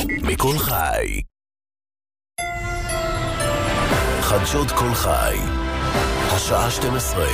מכל חי. חדשות כל חי. השעה 12.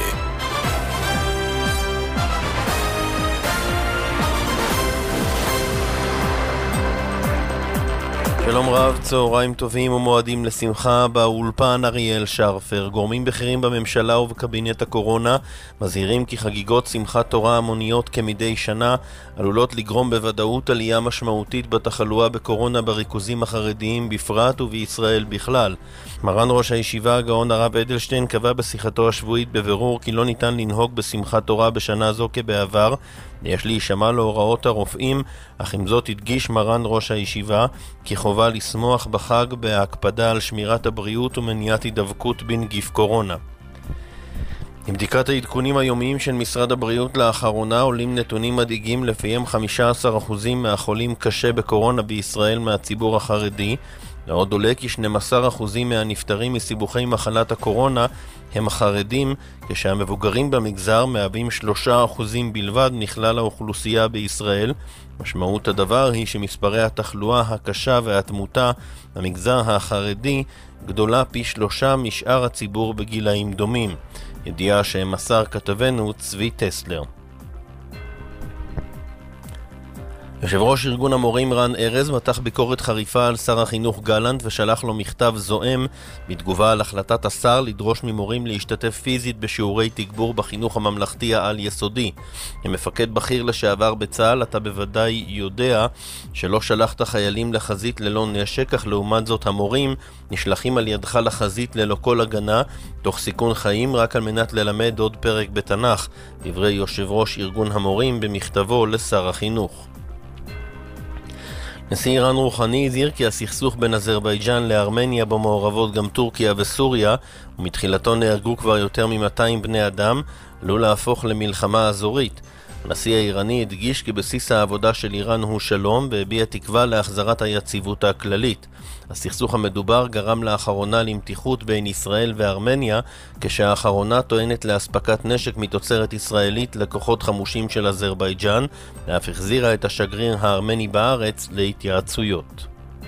שלום רב, צהריים טובים ומועדים לשמחה. באולפן אריאל שרפר. גורמים בכירים בממשלה ובקבינט הקורונה מזהירים כי חגיגות שמחת תורה המוניות כמדי שנה עלולות לגרום בוודאות עלייה משמעותית בתחלואה בקורונה בריכוזים החרדיים בפרט ובישראל בכלל. מרן ראש הישיבה הגאון הרב אדלשטיין קבע בשיחתו השבועית בבירור כי לא ניתן לנהוג בשמחת תורה בשנה זו כבעבר, יש להישמע להוראות הרופאים, אך עם זאת הדגיש מרן ראש הישיבה כי חובה לשמוח בחג בהקפדה על שמירת הבריאות ומניעת הידבקות בנגיף קורונה. עם בדיקת העדכונים היומיים של משרד הבריאות לאחרונה עולים נתונים מדאיגים לפיהם 15% מהחולים קשה בקורונה בישראל מהציבור החרדי. לעוד עולה כי 12% מהנפטרים מסיבוכי מחלת הקורונה הם החרדים, כשהמבוגרים במגזר מהווים 3% בלבד מכלל האוכלוסייה בישראל. משמעות הדבר היא שמספרי התחלואה הקשה והתמותה במגזר החרדי גדולה פי 3 משאר הציבור בגילאים דומים. ידיעה שמסר כתבנו צבי טסלר. יושב ראש ארגון המורים רן ארז מתח ביקורת חריפה על שר החינוך גלנט ושלח לו מכתב זועם בתגובה על החלטת השר לדרוש ממורים להשתתף פיזית בשיעורי תגבור בחינוך הממלכתי העל יסודי. כמפקד בכיר לשעבר בצה"ל אתה בוודאי יודע שלא שלחת חיילים לחזית ללא נשק, אך לעומת זאת המורים נשלחים על ידך לחזית ללא כל הגנה תוך סיכון חיים רק על מנת ללמד עוד פרק בתנ"ך, דברי יושב ראש ארגון המורים במכתבו לשר החינוך. נשיא איראן רוחני הזהיר כי הסכסוך בין אזרבייג'אן לארמניה בו מעורבות גם טורקיה וסוריה ומתחילתו נהרגו כבר יותר מ-200 בני אדם עלול להפוך למלחמה אזורית. הנשיא האיראני הדגיש כי בסיס העבודה של איראן הוא שלום והביע תקווה להחזרת היציבות הכללית. הסכסוך המדובר גרם לאחרונה למתיחות בין ישראל וארמניה, כשהאחרונה טוענת להספקת נשק מתוצרת ישראלית לכוחות חמושים של אזרבייג'אן, ואף החזירה את השגריר הארמני בארץ להתייעצויות.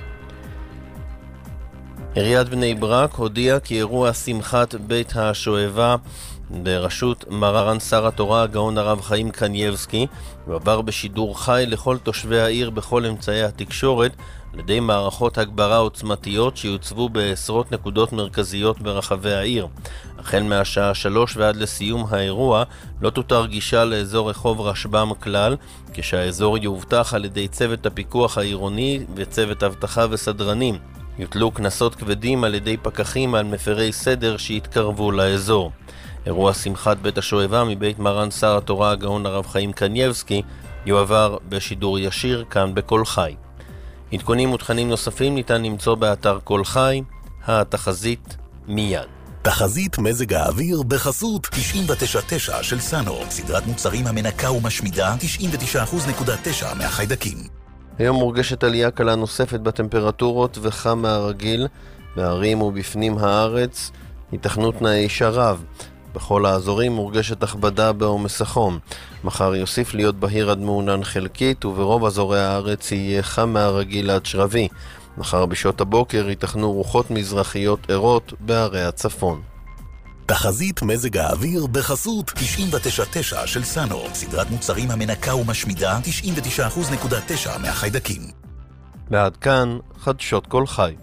עיריית בני ברק הודיעה כי אירוע שמחת בית השואבה בראשות מרן שר התורה הגאון הרב חיים קנייבסקי ועבר בשידור חי לכל תושבי העיר בכל אמצעי התקשורת על ידי מערכות הגברה עוצמתיות שיוצבו בעשרות נקודות מרכזיות ברחבי העיר. החל מהשעה 3 ועד לסיום האירוע לא תותר גישה לאזור רחוב רשב"ם כלל, כשהאזור יובטח על ידי צוות הפיקוח העירוני וצוות אבטחה וסדרנים. יוטלו קנסות כבדים על ידי פקחים על מפרי סדר שהתקרבו לאזור. אירוע שמחת בית השואבה מבית מרן שר התורה הגאון הרב חיים קנייבסקי יועבר בשידור ישיר כאן בכל חי. עדכונים ותכנים נוספים ניתן למצוא באתר כל חי. התחזית מיד. תחזית מזג האוויר בחסות 99.9 של סאנו, סדרת מוצרים המנקה ומשמידה 99.9% מהחיידקים. היום מורגשת עלייה קלה נוספת בטמפרטורות וחם מהרגיל בערים ובפנים הארץ, היתכנות תנאי שרב. בכל האזורים מורגשת הכבדה בעומס החום. מחר יוסיף להיות בהיר עד מעונן חלקית, וברוב אזורי הארץ יהיה חם מהרגיל עד שרבי. מחר בשעות הבוקר ייתכנו רוחות מזרחיות ערות בערי הצפון. תחזית מזג האוויר בחסות 99.9 של סאנו, סדרת מוצרים המנקה ומשמידה 99.9% מהחיידקים. ועד כאן חדשות כל חי.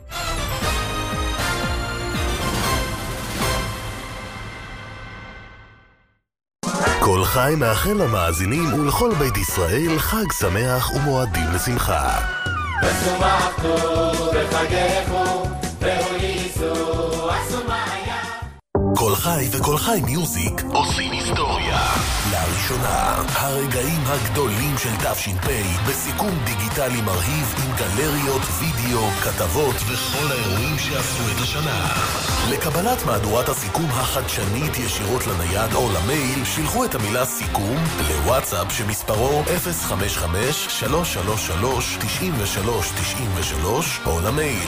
כל חי מאחל למאזינים ולכל בית ישראל חג שמח ומועדים לשמחה. ושמחנו בחגךו והוליסו השומעיה. כל חי וכל חי מיוזיק עושים היסטוריה. לראשונה, הרגעים הגדולים של תש"פ בסיכום דיגיטלי מרהיב עם גלריות, וידאו, כתבות וכל האירועים שעשו את השנה. לקבלת מהדורת הסיכום החדשנית ישירות לנייד או למייל, שילחו את המילה סיכום לוואטסאפ שמספרו 055-333-9393 או למייל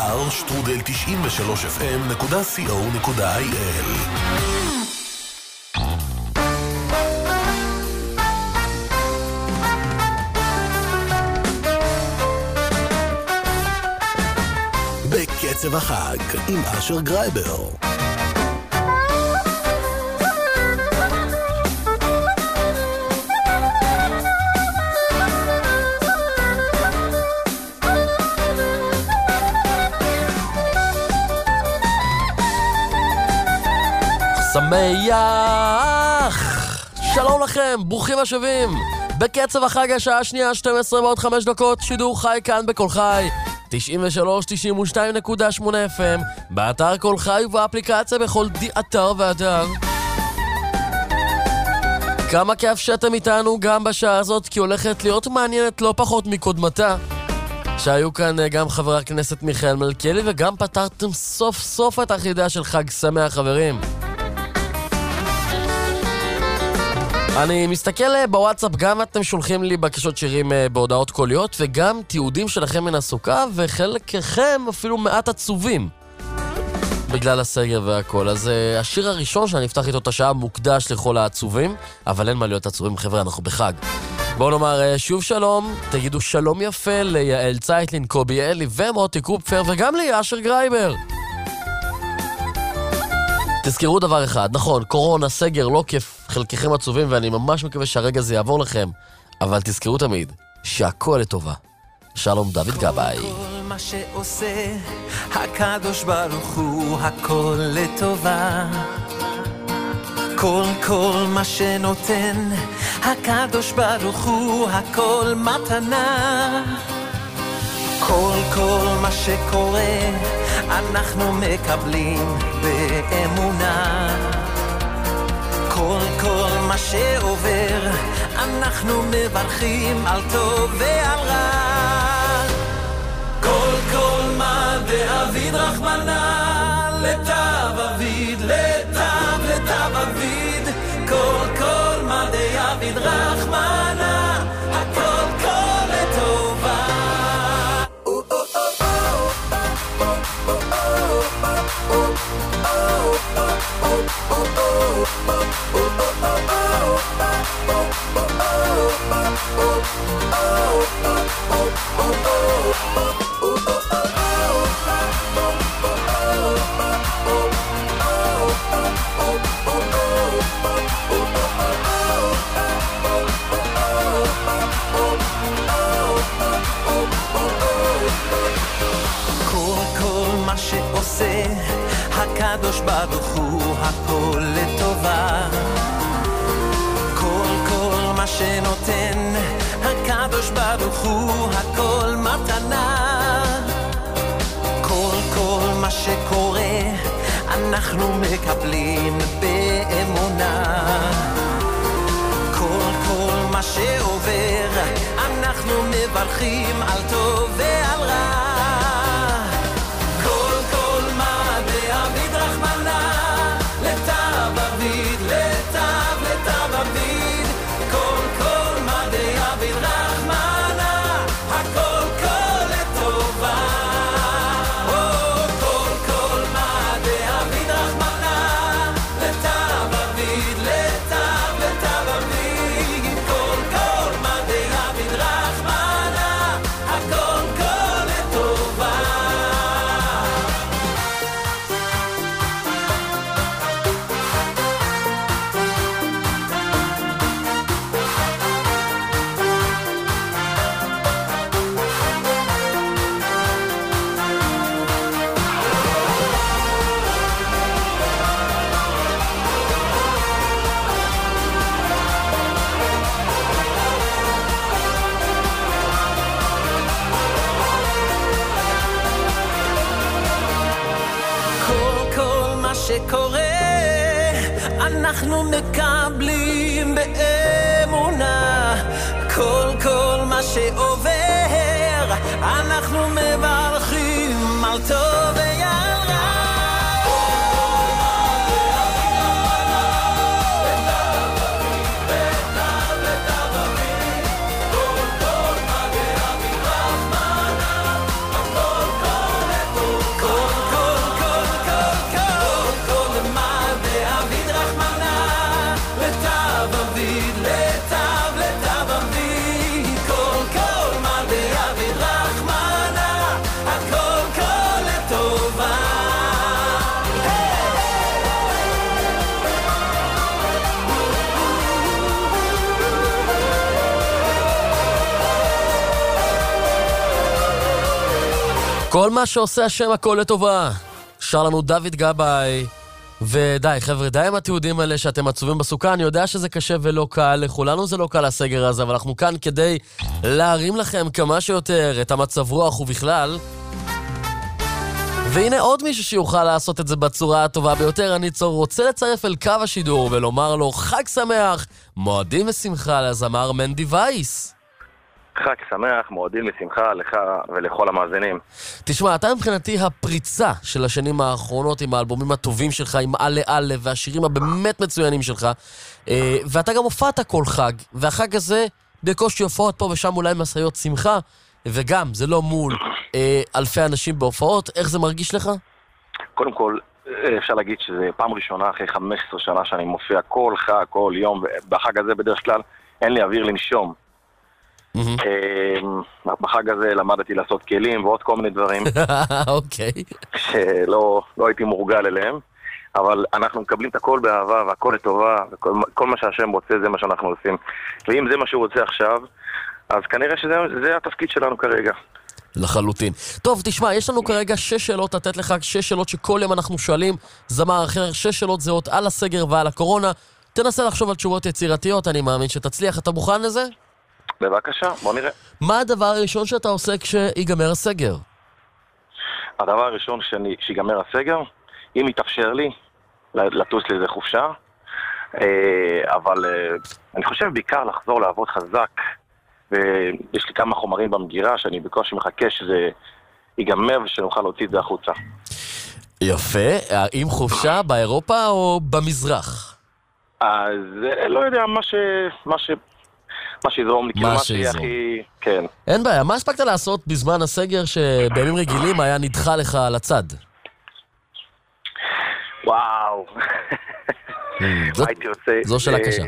r@93fm.co.il. קצב החג עם אשר גרייבר. שמח! שלום לכם, ברוכים השבים. בקצב החג השעה השנייה, 12 ועוד 5 דקות, שידור חי כאן בכל חי 93-92.8 FM, באתר כל חי ובאפליקציה בכל אתר ואתר. כמה כיף שאתם איתנו גם בשעה הזאת, כי הולכת להיות מעניינת לא פחות מקודמתה, שהיו כאן גם חבר הכנסת מיכאל מלכיאלי, וגם פתרתם סוף סוף את החידה של חג שמח, חברים. אני מסתכל בוואטסאפ, גם אתם שולחים לי בקשות שירים בהודעות קוליות, וגם תיעודים שלכם מן הסוכה, וחלקכם אפילו מעט עצובים בגלל הסגר והכל. אז השיר הראשון שאני אפתח איתו את השעה מוקדש לכל העצובים, אבל אין מה להיות עצובים, חבר'ה, אנחנו בחג. בואו נאמר שוב שלום, תגידו שלום יפה ליעל צייטלין, קובי אלי ומוטי קופפר, וגם ליאשר גרייבר. תזכרו דבר אחד, נכון, קורונה, סגר, לא כיף, חלקכם עצובים, ואני ממש מקווה שהרגע זה יעבור לכם, אבל תזכרו תמיד שהכל לטובה. שלום דוד גבאי. כל מה שעושה הקדוש ברוך הוא, הכל לטובה. כל מה שנותן הקדוש ברוך הוא, הכל מתנה. כל מה שקורה אנחנו מקבלים באמונה. כל מה שעובר אנחנו מברכים על טוב ועל רע. כל מה דאביד רחמנה, לטב אביד, לטב אביד. כל מה דאביד רחמנה, הכל לטובה. כל מה שעושה הקדוש ברוך הוא, הכל לטובה. כל מה שנותן הקדוש ברוך הוא, הכל מתנה. כל מה שקורה אנחנו מקבלים באמונה. כל מה שעובר אנחנו מברכים על טוב ועל רע. כל מה דאביד רחמנה, לטב אביד, לטב אביד. כל מה דאביד רחמנה, הכל לטובה. כל מה דאביד רחמנה, לטב אביד, לטב אביד. כל מה דאביד רחמנה, הכל לטובה. כל מה שקורה אנחנו מקבלים באמונה. כל מה שעובר אנחנו מברכים על טוב ועל רע. כל מה דאביד רחמנה, הכל לטובה. כל מה שעושה השם הכל לטובה. שר לנו דוד גבאי. ודי, חבר'ה, די עם התיעודים האלה שאתם עצובים בסוכה. אני יודע שזה קשה ולא קל, לכולנו זה לא קל הסגר הזה, אבל אנחנו כאן כדי להרים לכם כמה שיותר את המצב רוח ובכלל. והנה עוד מישהו שיוכל לעשות את זה בצורה הטובה ביותר. אני רוצה לצרף אל קו השידור ולומר לו חג שמח, מועדים ושמחה לזמר מנדי וייס. חג שמח, מועדים ושמחה לך ולכל המאזינים. תשמע, אתה מבחינתי הפריצה של השנים האחרונות עם האלבומים הטובים שלך, עם אלה אלה והשירים הבאמת מצוינים שלך, ואתה גם הופעת כל חג, והחג הזה בקושי הופעות פה ושם אולי מסעיות שמחה, וגם זה לא מול אלפי אנשים בהופעות. איך זה מרגיש לך? קודם כל, אפשר להגיד שזה פעם ראשונה אחרי 15 שנה שאני מופיע כל חג, כל יום, ובחג הזה בדרך כלל אין לי אוויר לנשום. בחג הזה למדתי לעשות כלים ועוד כל מיני דברים אוקיי. שלא הייתי מורגל אליהם, אבל אנחנו מקבלים את הכל באהבה והכל לטובה, וכל מה שהשם רוצה זה מה שאנחנו עושים, ואם זה מה שהוא רוצה עכשיו אז כנראה שזה התפקיד שלנו כרגע. לחלוטין. טוב, תשמע, יש לנו כרגע 6 שאלות לתת לך, 6 שאלות שכל יום אנחנו שואלים זמר אחר, 6 שאלות זהות על הסגר ועל הקורונה. תנסה לחשוב על תשובות יצירתיות, אני מאמין שתצליח. אתה מוכן לזה? בבקשה, בוא נראה. מה הדבר הראשון שאתה עושה כשיגמר הסגר? הדבר הראשון שיגמר הסגר, אם יתאפשר לי לטוס לאיזה חופשה, אבל אני חושב בעיקר לחזור לעבוד חזק, ויש לי כמה חומרים במגירה שאני בקושי מחכה שזה ייגמר ושנוכל להוציא את זה החוצה. יפה. האם חופשה באירופה או במזרח? אז לא יודע, מה שיזרום לי, כאילו מה שיהיה הכי... כן. אין בעיה. מה הספקת לעשות בזמן הסגר שבימים רגילים היה נדחה לך על הצד? וואו. זו שאלה קשה.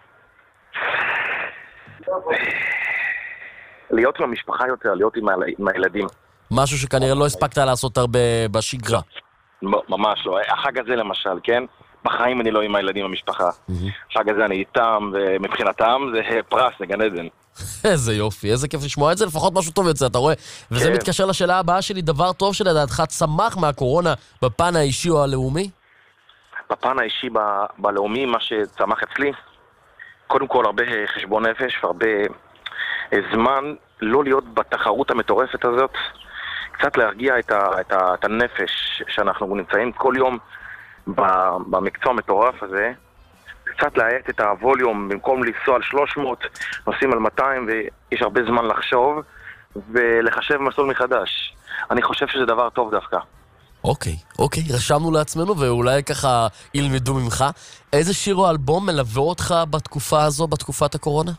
להיות עם המשפחה יותר, להיות עם הילדים. משהו שכנראה לא הספקת לעשות הרבה בשגרה. ממש לא. החג הזה למשל, כן? בחיים אני לא עם הילדים במשפחה. החג הזה אני איתם, ומבחינתם זה פרס, זה גן עדן. איזה יופי, איזה כיף לשמוע את זה, לפחות משהו טוב יוצא, אתה רואה? וזה מתקשר לשאלה הבאה שלי, דבר טוב שלדעתך צמח מהקורונה בפן האישי או הלאומי? בפן האישי, בלאומי, מה שצמח אצלי, קודם כל הרבה חשבון נפש, והרבה זמן לא להיות בתחרות המטורפת הזאת, קצת להרגיע את הנפש שאנחנו נמצאים כל יום במקצוע המטורף הזה, קצת להעט את הווליום, במקום לנסוע על 300, נוסעים על 200, ויש הרבה זמן לחשוב ולחשב מסלול מחדש. אני חושב שזה דבר טוב דווקא. אוקיי, רשמנו לעצמנו ואולי ככה ילמדו ממך. איזה שיר או אלבום מלווה אותך בתקופה הזו, בתקופת הקורונה?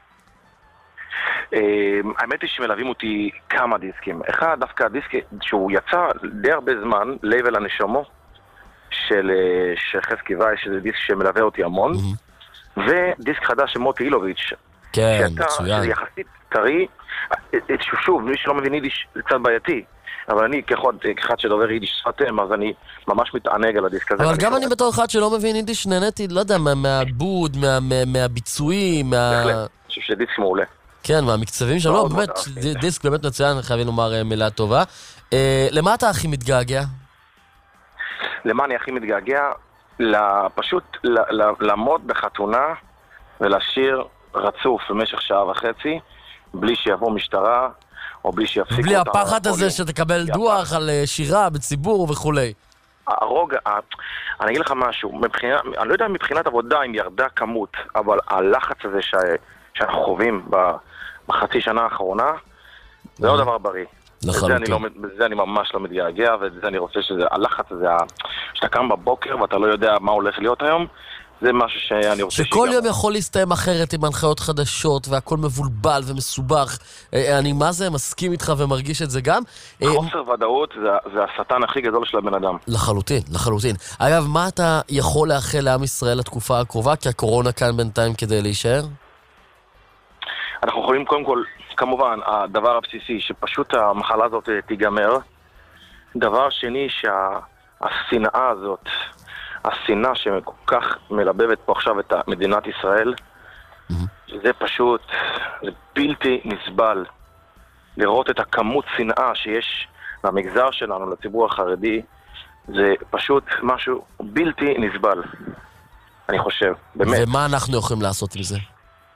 האמת היא שמלווים אותי כמה דיסקים. אחד, דווקא הדיסק שהוא יצא די הרבה זמן, לבל הנשמו, של חזקי וייס, שזה דיסק שמלווה אותי המון, ודיסק חדש של מוטי אילוביץ'. כן, מצוין. שזה יחסית טרי, שוב, מי שלא מבין יידיש זה קצת בעייתי, אבל אני כאחד שדובר יידיש שפתם, אז אני ממש מתענג על הדיסק הזה. אבל גם אני בתור אחד שלא מבין יידיש נהניתי, לא יודע, מהעבוד, מהביצועים, אני חושב שזה דיסק מעולה. כן, מהמקצבים שלו, באמת, דיסק באמת מצוין, חייבים לומר מילה טובה. למה אתה הכי מתגעגע? למה אני הכי מתגעגע? פשוט לעמוד בחתונה ולשיר רצוף במשך 1.5 שעה, בלי שיבוא משטרה, או בלי שיפסיקו בלי הפחד הזה שתקבל דוח על שירה בציבור וכולי. אני אגיד לך משהו, אני לא יודע מבחינת עבודה אם ירדה כמות, אבל הלחץ הזה שאנחנו חווים בחצי שנה האחרונה, זה לא דבר בריא. בזה אני ממש לא מתגעגע, וזה אני רוצה שזה, הלחץ הזה, שאתה קם בבוקר ואתה לא יודע מה הולך להיות היום, זה משהו שאני רוצה שכל יום יכול להסתיים אחרת עם הנחיות חדשות, והכל מבולבל ומסובך. אני מה זה מסכים איתך ומרגיש את זה גם. חוסר ודאות זה השטן הכי גדול של הבן אדם. לחלוטין. אגב, מה אתה יכול לאחל לעם ישראל לתקופה הקרובה, כי הקורונה כאן בינתיים כדי להישאר? אנחנו יכולים קודם כל, כמובן, הדבר הבסיסי, שפשוט המחלה הזאת תיגמר. דבר שני, שהשנאה הזאת, השנאה שכל כך מלבבת פה עכשיו את מדינת ישראל, זה פשוט, זה בלתי נסבל לראות את הכמות שנאה שיש למגזר שלנו, לציבור החרדי, זה פשוט משהו בלתי נסבל, אני חושב, באמת. ומה אנחנו יכולים לעשות עם זה?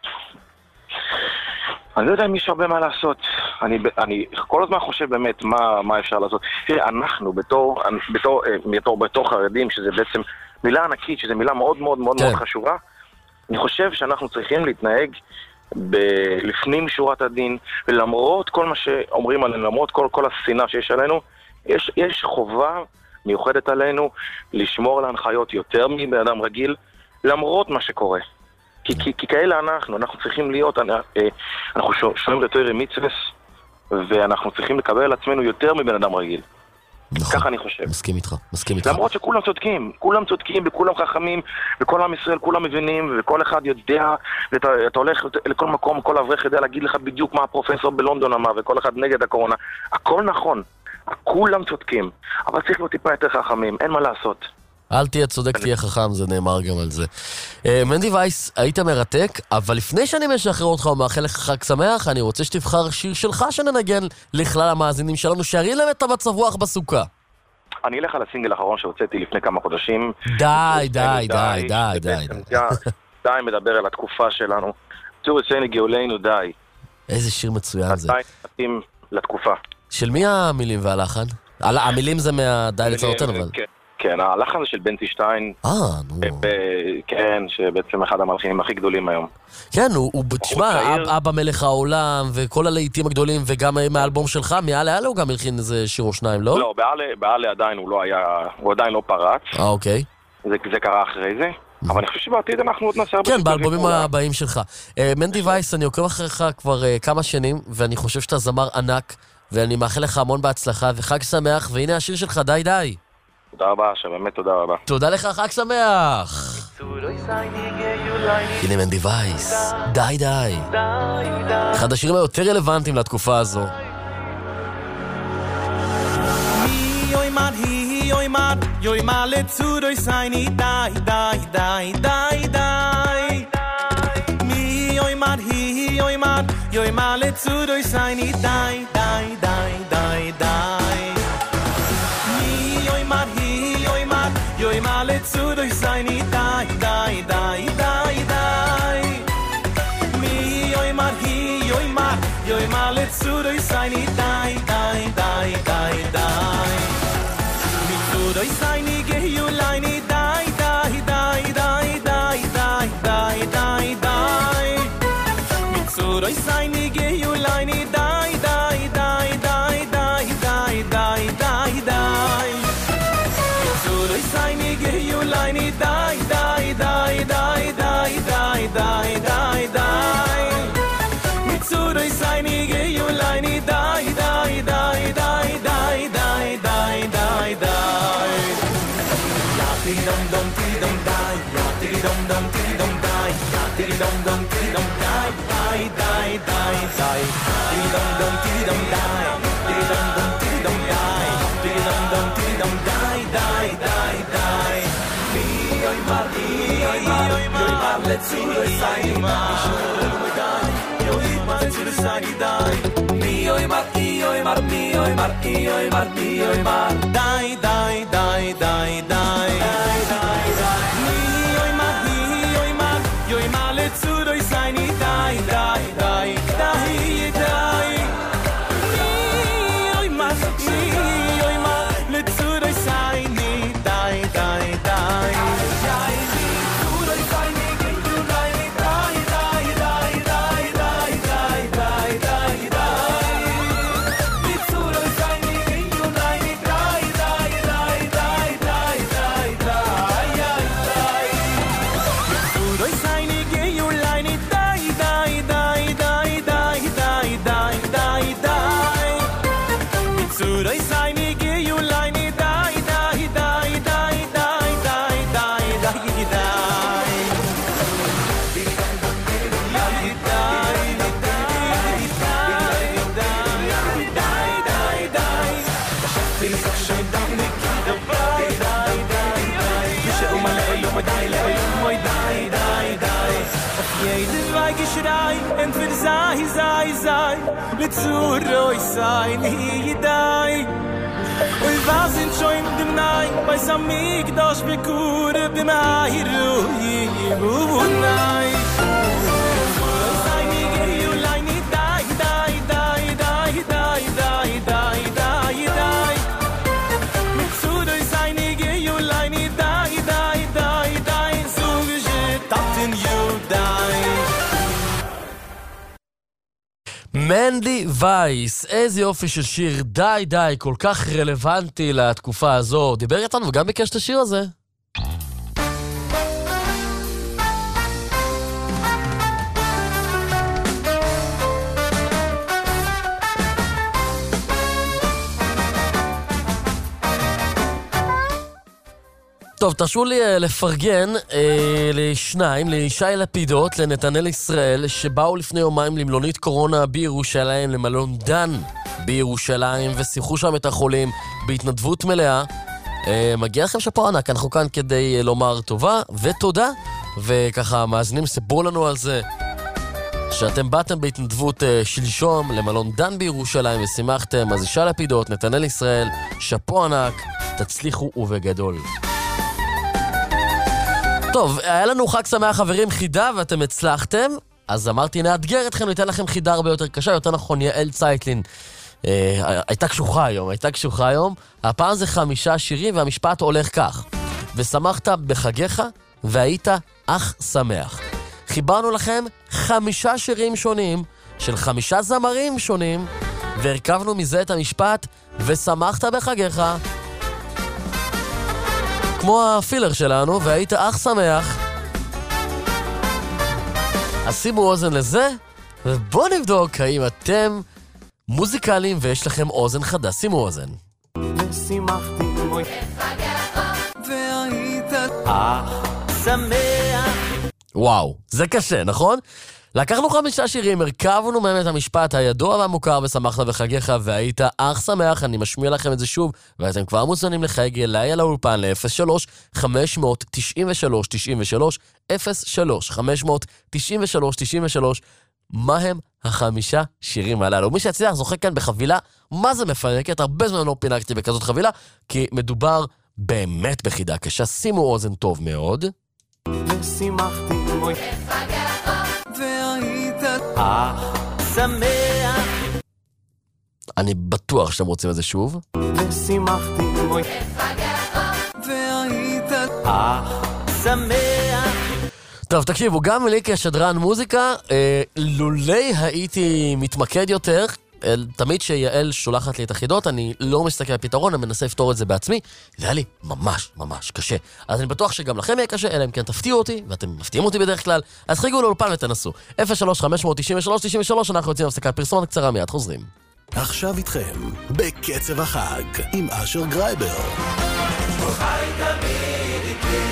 אני לא יודע אם יש הרבה מה לעשות. אני כל הזמן חושב באמת מה אפשר לעשות. תראה, אנחנו בתור חרדים, שזה בעצם מילה ענקית, שזה מילה מאוד מאוד מאוד מאוד חשובה, אני חושב שאנחנו צריכים להתנהג לפנים שורת הדין, ולמרות כל מה שאומרים עלינו, למרות כל השנאה שיש עלינו, יש חובה מיוחדת עלינו לשמור על ההנחיות יותר מבן אדם רגיל, למרות מה שקורה. כי כאלה אנחנו צריכים להיות, אנחנו שומעים לתורה מצווה, ואנחנו צריכים לקבל על עצמנו יותר מבן אדם רגיל. נכון. ככה אני חושב. מסכים איתך. למרות שכולם צודקים וכולם חכמים, וכל עם ישראל כולם מבינים, וכל אחד יודע, ואתה הולך לכל מקום, כל אברך יודע להגיד לך בדיוק מה הפרופסור בלונדון אמר, וכל אחד נגד הקורונה. הכל נכון, כולם צודקים, אבל צריך להיות טיפה יותר חכמים, אין מה לעשות. אל תהיה צודק, תהיה חכם, זה נאמר גם על זה. מנדי וייס, היית מרתק, אבל לפני שאני משחרר אותך ומאחל לך חג שמח, אני רוצה שתבחר שיר שלך שננגן לכלל המאזינים שלנו, שירים להם את המצב רוח בסוכה. אני אלך על הסינגל האחרון שהוצאתי לפני כמה חודשים. די. די מדבר על התקופה שלנו. צור עשני גאולנו, די. איזה שיר מצוין זה. די מתאים לתקופה. של מי המילים והלחן? המילים זה מהדי לצרותינו, אבל... כן, הלחן זה של בנצי שטיין. כן, שבעצם אחד המלחינים הכי גדולים היום. כן, תשמע, אבא מלך העולם וכל הלהיטים הגדולים, וגם מהאלבום שלך, מעלה הוא גם מלחין איזה שיר או שניים, לא? לא, בעלה עדיין הוא לא היה, הוא עדיין לא פרץ. אוקיי. זה קרה אחרי זה. אבל אני חושב שבעתיד אנחנו עוד נעשה הרבה... כן, באלבומים הבאים שלך. מנדי וייס, אני עוקב אחריך כבר כמה שנים, ואני חושב שאתה זמר ענק, ואני מאחל לך המון בהצלחה, וחג שמח, והנה השיר שלך, די. תודה רבה, שבאמת תודה רבה. תודה לך, חג שמח. הנה מנדי וייס, די. אחד השירים היותר רלוונטיים לתקופה הזו. Yoi male tsudo isaini dai mi yoi male tsudo isaini dai mi tsudo isaini ge you line dai mi tsudo isaini ge you line dai Mitsuru isaini ge you line dai ya tiri dom dom dai ya tiri dom dom dai ya tiri dom dom dai tiri dom dom dai tiri dom dom dai tiri dom dom dai mi oi mar let's see the sign oi mar to the sign dai mi oi mar dai mi oi mar let's see the sign dai and for zai Litsuro isaini dai Bais amigdash bekure b'mahiru yibunai Zaini geyu laini dai dai dai dai dai dai dai dai dai Mitsudo zaini geyu laini dai dai dai dai Zuge tapten you dai מנדי וייס, איזה יופי של שיר, די די, כל כך רלוונטי לתקופה הזו. דיבר איתנו וגם ביקש את השיר הזה. טוב, תרשו לי לפרגן לשניים, לישי לפידות, לנתנאל ישראל, שבאו לפני יומיים למלונית קורונה בירושלים, למלון דן בירושלים, ושיחו שם את החולים בהתנדבות מלאה. מגיע לכם שפה ענק, אנחנו כאן כדי לומר טובה ותודה, וככה מאזינים סיפרו לנו על זה, שאתם באתם בהתנדבות שלשום למלון דן בירושלים ושימחתם. אז ישי לפידות, נתנאל ישראל, שפה ענק, תצליחו ובגדול. טוב, היה לנו חג שמח חברים, חידה, ואתם הצלחתם, אז אמרתי נאתגר אתכם, ניתן לכם חידה הרבה יותר קשה, יותר נכון, יעל צייטלין הייתה קשוחה היום, הפעם זה 5 שירים, והמשפט הולך כך: ושמחת בחגיך והיית אך שמח. חיברנו לכם 5 שירים שונים של 5 זמרים שונים, והרכבנו מזה את המשפט ושמחת בחגיך, כמו הפילר שלנו, והיית אך שמח. אז שימו אוזן לזה, ובואו נבדוק האם אתם מוזיקליים ויש לכם אוזן חדה. שימו אוזן. ושמחתי והיית אך שמח. וואו, זה קשה, נכון? לקחנו 5 שירים, הרכבנו מהם את המשפט הידוע והמוכר ושמחת בחגיך והיית אך שמח. אני משמיע לכם את זה שוב, ואתם כבר מוזמנים לחייג אליי על האולפן ל-03-593-93-93 03-593-93-93. מה הם 5 שירים הללו? מי שיצליח זוכה כאן בחבילה, מה זה מפנקת? הרבה זמן לא פינקתי בכזאת חבילה, כי מדובר באמת בחידה קשה. שימו אוזן טוב מאוד. ושמחתי והיית אך שמח. אני בטוח שאתם רוצים את זה שוב. ושמחתי והיית אך שמח. טוב, תקשיבו, גם לי כשדרן מוזיקה, לולי הייתי מתמקד יותר, תמיד שיעל שולחת לי את החידות, אני לא מסתכל על פתרון, אני מנסה לפתור את זה בעצמי, והיה לי ממש ממש קשה. אז אני בטוח שגם לכם יהיה קשה, אלא אם כן תפתיעו אותי, ואתם מפתיעים אותי בדרך כלל, אז חיגו לאולפן ותנסו. 03-593-93-93, אנחנו יוצאים הפסקת פרסומת קצרה, מיד חוזרים. עכשיו איתכם, בקצב החג, עם אשר גרייבר. חי תמיד איתי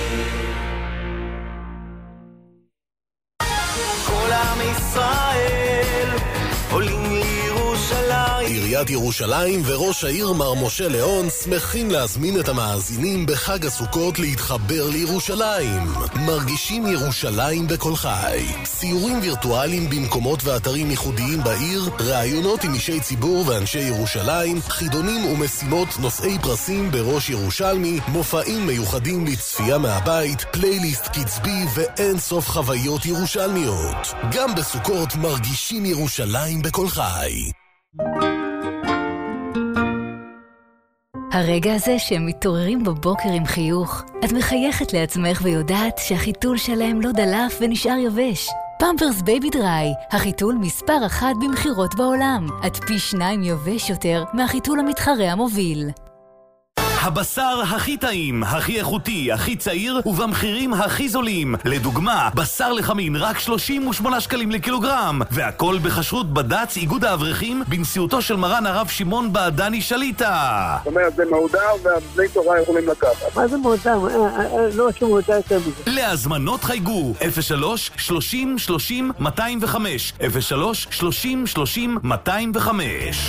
כל עם ישראל עולים לירושלים. עיריית ירושלים וראש העיר מר משה ליאון שמחים להזמין את המאזינים בחג הסוכות להתחבר לירושלים. מרגישים ירושלים בכל חי. סיורים וירטואליים במקומות ואתרים ייחודיים בעיר, ראיונות עם אישי ציבור ואנשי ירושלים, חידונים ומשימות נושאי פרסים בראש ירושלמי, מופעים מיוחדים לצפייה מהבית, פלייליסט קצבי ואין סוף חוויות ירושלמיות. גם בסוכות מרגישים ירושלים בכל חי. הרגע הזה שהם מתעוררים בבוקר עם חיוך, את מחייכת לעצמך ויודעת שהחיתול שלהם לא דלף ונשאר יבש. פמפרס בייבי דריי, החיתול מספר 1 במחירות בעולם. עד פי 2 יבש יותר מהחיתול המתחרה המוביל. הבשר הכי טעים, הכי איכותי, הכי צעיר ובמחירים הכי זולים. לדוגמה, בשר לחמין רק 38 שקלים לקילוגרם, והכל בכשרות בד"ץ איגוד האברכים בנשיאותו של מרן הרב שמעון בעדני שליטה. זאת אומרת, זה מהודר והבני תורה יכולים לקחת. מה זה מהודר? לא שום מהודר יותר מזה. להזמנות חייגו 03-30-30-205 03-30-30-205.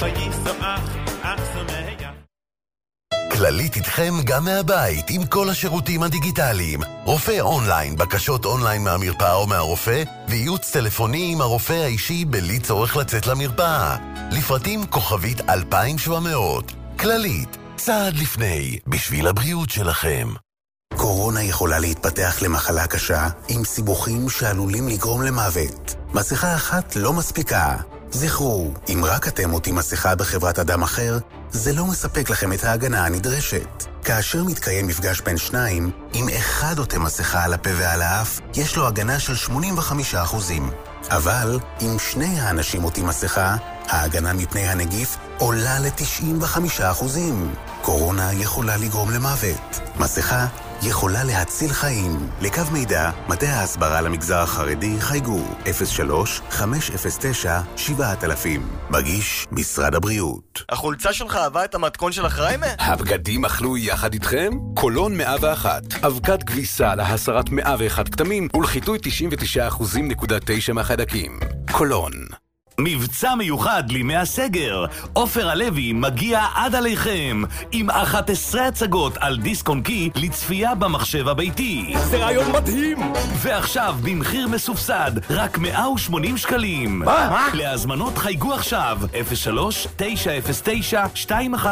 כללית איתכם גם מהבית עם כל השירותים הדיגיטליים. רופא אונליין, בקשות אונליין מהמרפאה או מהרופא, וייעוץ טלפוני עם הרופא האישי בלי צורך לצאת למרפאה. לפרטים כוכבית 2700. כללית, צעד לפני, בשביל הבריאות שלכם. קורונה יכולה להתפתח למחלה קשה עם סיבוכים שעלולים לגרום למוות. מסכה אחת לא מספיקה. זכרו, אם רק אתם עוטים מסכה בחברת אדם אחר, זה לא מספק לכם את ההגנה הנדרשת. כאשר מתקיים מפגש בין שניים, אם אחד עוטה מסכה על הפה ועל האף, יש לו הגנה של 85%. אבל אם שני האנשים עוטים מסכה, ההגנה מפני הנגיף עולה ל-95%. קורונה יכולה לגרום למוות. מסכה יכולה להציל חיים. לקו מידע, מטה ההסברה למגזר החרדי, חייגו 03-509-7000. מגיש משרד הבריאות. החולצה שלך אהבה את המתכון של החריימה? הבגדים אכלו יחד איתכם? קולון 101. אבקת כביסה להסרת 101 כתמים ולחיטוי 99.9% מהחיידקים. קולון. מבצע מיוחד לימי הסגר. עופר הלוי מגיע עד עליכם עם 11 הצגות על דיסק און קי לצפייה במחשב הביתי. זה רעיון מדהים! ועכשיו במחיר מסובסד רק 180 שקלים. מה? להזמנות חייגו עכשיו 03-909-2124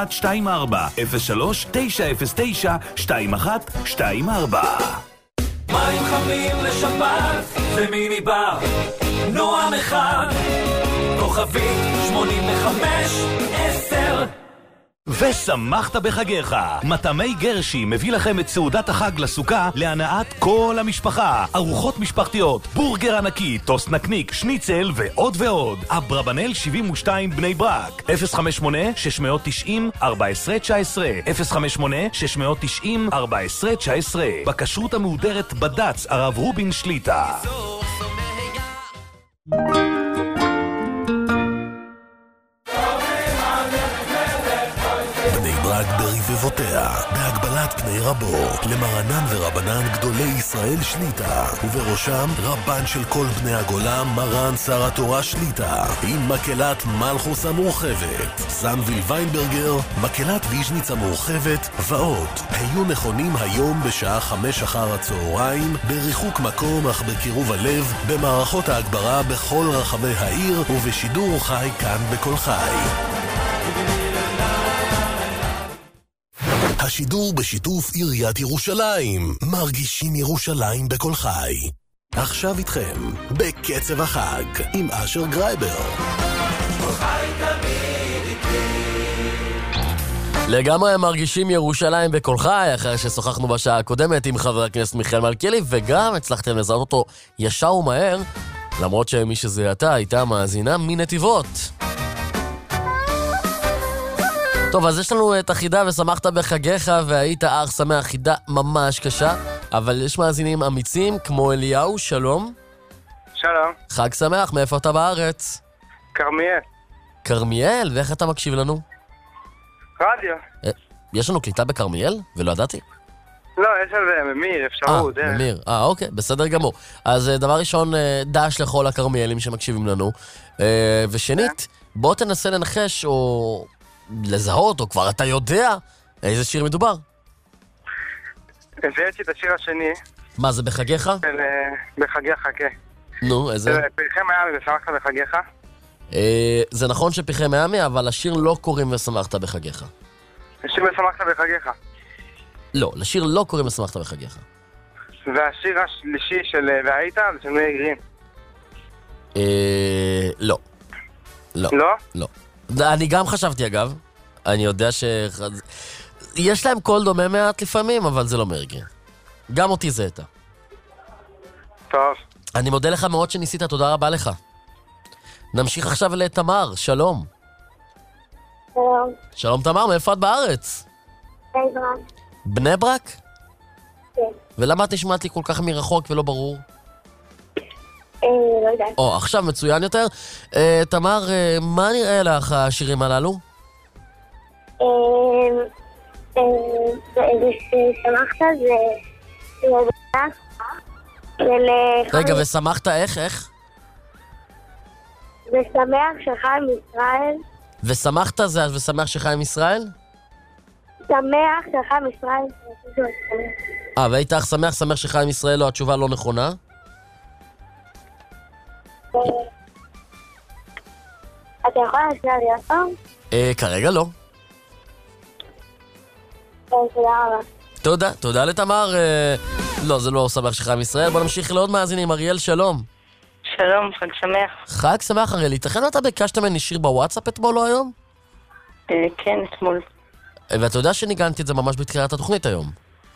03-909-2124. מים חמים לשבת במיני בר נועם אחד כוכבית 85-10. ושמחת בחגיך. מטעמי גרשי מביא לכם את סעודת החג לסוכה להנאת כל המשפחה. ארוחות משפחתיות, בורגר ענקי, טוסט נקניק, שניצל ועוד ועוד. אברבנל 72 בני ברק. 058-690-1419 058-690-1419. בכשרות המהודרת בד"ץ הרב רובין שליטה. ברק ברבבותיה, בהגבלת פני רבו, למרנן ורבנן גדולי ישראל שליטה, ובראשם רבן של כל בני הגולה, מרן שר התורה שליטה, עם מקהלת מלכוס המורחבת, סנוויל ויינברגר, מקהלת ויז'ניץ המורחבת, ועוד. היו נכונים היום בשעה 5 אחר הצהריים, בריחוק מקום אך בקירוב הלב, במערכות ההגברה בכל רחבי העיר, ובשידור חי כאן בכל חי. השידור בשיתוף עיריית ירושלים. מרגישים ירושלים בכל חי. עכשיו איתכם, בקצב החג, עם אשר גרייבר. כל חי תמיד איתי. לגמרי מרגישים ירושלים בכל חי, אחרי ששוחחנו בשעה הקודמת עם חבר הכנסת מיכאל מלכיאלי, וגם הצלחתם לזהות אותו ישר ומהר, למרות שמי שזה הייתה מאזינה מנתיבות. טוב, אז יש לנו את החידה ושמחת בחגיך והיית אך שמח. חידה ממש קשה, אבל יש מאזינים אמיצים כמו אליהו. שלום. שלום. חג שמח, מאיפה אתה בארץ? כרמיאל. כרמיאל? ואיך אתה מקשיב לנו? רדיו. יש לנו קליטה בכרמיאל? ולא ידעתי. לא, יש על זה ממיר, אפשרות. ממיר, אוקיי, בסדר גמור. אז דבר ראשון, דש לכל הכרמיאלים שמקשיבים לנו. ושנית, בוא תנסה לנחש או לזהות, או כבר אתה יודע איזה שיר מדובר. הבאתי את השיר השני. מה, זה בחגיך? בחגיך, כן. נו, איזה? פרחי מיאמי ושמחת בחגיך? זה נכון שפרחי מיאמי, אבל השיר לא קוראים ושמחת בחגיך. השיר ושמחת בחגיך? לא, לשיר לא קוראים ושמחת בחגיך. והשיר השלישי של והיית זה של מאיר גרין? לא. לא? לא. אני גם חשבתי אגב, אני יודע יש להם קול דומה מעט לפעמים, אבל זה לא מאיר גרין. גם אותי זה הייתה. טוב. אני מודה לך מאוד שניסית, תודה רבה לך. נמשיך עכשיו לתמר, שלום. שלום. שלום תמר, מאיפה את בארץ? בני ברק. בני ברק? כן. ולמה את נשמעת לי כל כך מרחוק ולא ברור? לא יודעת. עכשיו מצוין יותר. תמר, מה נראה לך השירים הללו? זה ששמחת זה רגע, ושמחת איך? ושמח שחיים ישראל. ושמחת זה ושמח שחיים ישראל? שמח שחיים ישראל. והיית אך שמח שחיים ישראל, לא, התשובה לא נכונה? אתה יכול להשמיע לי עוד פעם? כרגע לא. תודה רבה. תודה, תודה לתמר. לא, זה לא שמח שחיים ישראל. בוא נמשיך לעוד מאזינים. אריאל, שלום. שלום, חג שמח. חג שמח, אריאל. ייתכן ואתה ביקשת ממני שיר בוואטסאפ אתמול או היום? כן, אתמול. ואתה יודע שניגנתי את זה ממש בתחילת התוכנית היום.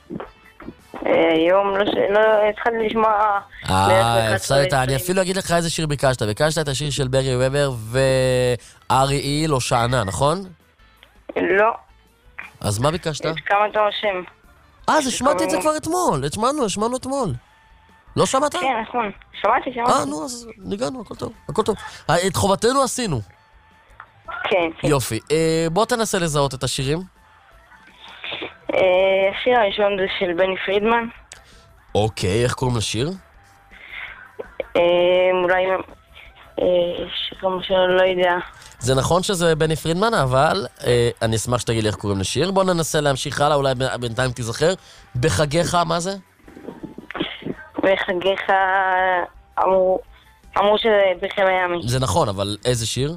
היום לא התחלתי לשמוע... הפסדת. אני אפילו אגיד לך איזה שיר ביקשת. ביקשת את השיר של ברי וובר וארי איל או שענה, נכון? לא. אז מה ביקשת? את כמה אתה רושם. אז השמעתי את זה כבר אתמול. השמענו אתמול. לא שמעת? כן, נכון. שמעתי. נו, אז ניגענו, הכל טוב. את חובתנו עשינו. כן. יופי. בוא תנסה לזהות את השירים. השיר הראשון זה של בני פרידמן. אוקיי, איך קוראים לשיר? אולי שיר לא יודע. זה נכון שזה בני פרידמן, אבל אני אשמח שתגיד לי איך קוראים לשיר. בוא ננסה להמשיך הלאה, אולי בינתיים תיזכר. בחגיך, מה זה? בחגיך אמרו שזה בחימיאמי. זה נכון, אבל איזה שיר?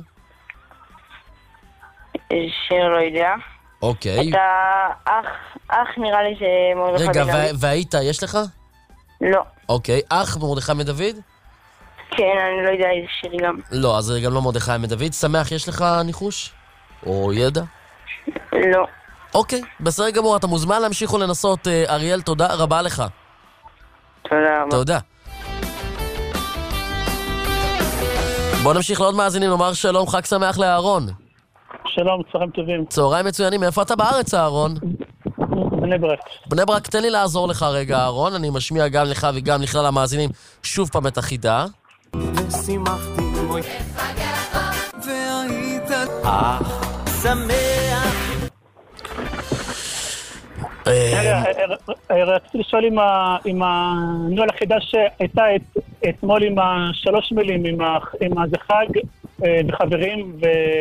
שיר לא יודע. אוקיי. אתה אח נראה לי שמרדכי מדוד. רגע, והיית, יש לך? לא. אוקיי, אח מרדכי מדוד? כן, אני לא יודע איזה שיר גם. לא, אז זה גם לא מרדכי מדוד. שמח, יש לך ניחוש? או ידע? לא. אוקיי, בסדר גמור, אתה מוזמן להמשיך ולנסות. אריאל, תודה רבה לך. תודה רבה. תודה. בוא נמשיך לעוד מאזינים, נאמר שלום, חג שמח לאהרון. שלום, צהריים טובים. צהריים מצוינים, איפה אתה בארץ, אהרון? בני ברק. בני ברק, תן לי לעזור לך רגע, אהרון. אני משמיע גם לך וגם לכלל המאזינים שוב פעם את החידה. ושימחתי בוי והיית שמח. רציתי לשאול אם הנוהל החידה שהייתה אתמול עם 3 מילים, עם זה חג וחברים